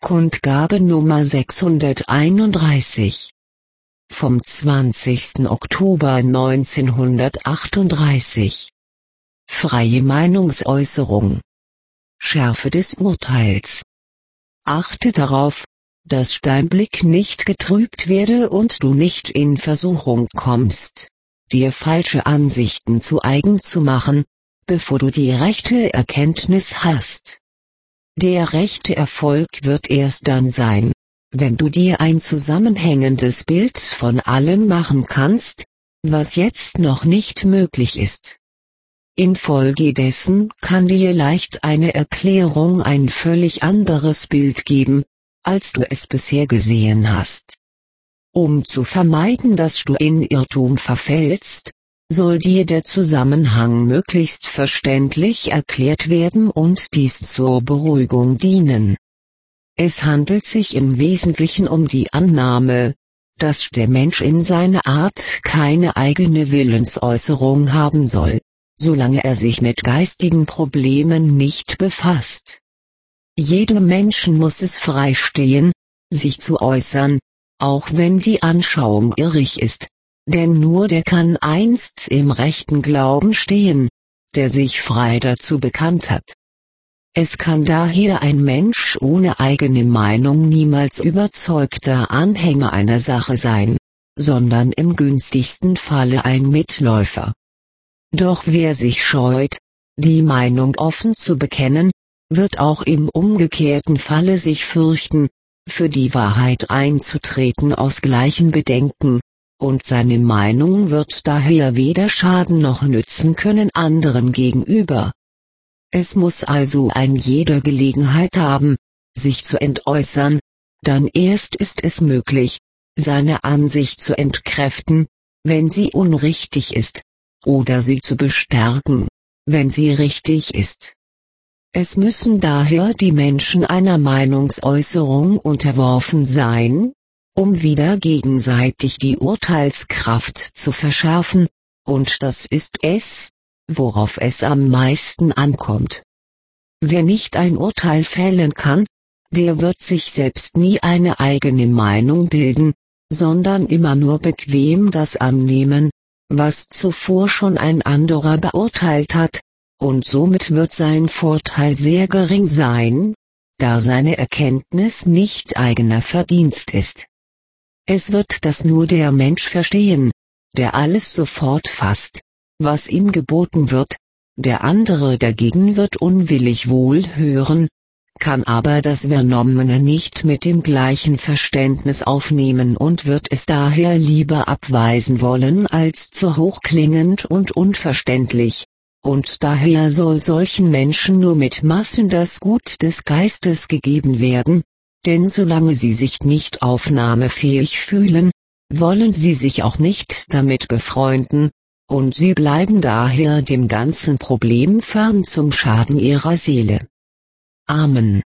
Kundgabe Nummer 631 vom 20. Oktober 1938. Freie Meinungsäußerung. Schärfe des Urteils. Achte darauf, dass dein Blick nicht getrübt werde und du nicht in Versuchung kommst, dir falsche Ansichten zu eigen zu machen, bevor du die rechte Erkenntnis hast. Der rechte Erfolg wird erst dann sein, wenn du dir ein zusammenhängendes Bild von allem machen kannst, was jetzt noch nicht möglich ist. Infolgedessen kann dir leicht eine Erklärung ein völlig anderes Bild geben, als du es bisher gesehen hast. Um zu vermeiden, dass du in Irrtum verfällst, soll dir der Zusammenhang möglichst verständlich erklärt werden und dies zur Beruhigung dienen. Es handelt sich im Wesentlichen um die Annahme, dass der Mensch in seiner Art keine eigene Willensäußerung haben soll, solange er sich mit geistigen Problemen nicht befasst. Jedem Menschen muss es freistehen, sich zu äußern, auch wenn die Anschauung irrig ist. Denn nur der kann einst im rechten Glauben stehen, der sich frei dazu bekannt hat. Es kann daher ein Mensch ohne eigene Meinung niemals überzeugter Anhänger einer Sache sein, sondern im günstigsten Falle ein Mitläufer. Doch wer sich scheut, die Meinung offen zu bekennen, wird auch im umgekehrten Falle sich fürchten, für die Wahrheit einzutreten aus gleichen Bedenken, und seine Meinung wird daher weder schaden noch nützen können anderen gegenüber. Es muss also ein jeder Gelegenheit haben, sich zu entäußern, dann erst ist es möglich, seine Ansicht zu entkräften, wenn sie unrichtig ist, oder sie zu bestärken, wenn sie richtig ist. Es müssen daher die Menschen einer Meinungsäußerung unterworfen sein, um wieder gegenseitig die Urteilskraft zu verschärfen, und das ist es, worauf es am meisten ankommt. Wer nicht ein Urteil fällen kann, der wird sich selbst nie eine eigene Meinung bilden, sondern immer nur bequem das annehmen, was zuvor schon ein anderer beurteilt hat, und somit wird sein Vorteil sehr gering sein, da seine Erkenntnis nicht eigener Verdienst ist. Es wird das nur der Mensch verstehen, der alles sofort fasst, was ihm geboten wird, der andere dagegen wird unwillig wohl hören, kann aber das Vernommene nicht mit dem gleichen Verständnis aufnehmen und wird es daher lieber abweisen wollen als zu hochklingend und unverständlich, und daher soll solchen Menschen nur mit Massen das Gut des Geistes gegeben werden, denn solange sie sich nicht aufnahmefähig fühlen, wollen sie sich auch nicht damit befreunden, und sie bleiben daher dem ganzen Problem fern zum Schaden ihrer Seele. Amen.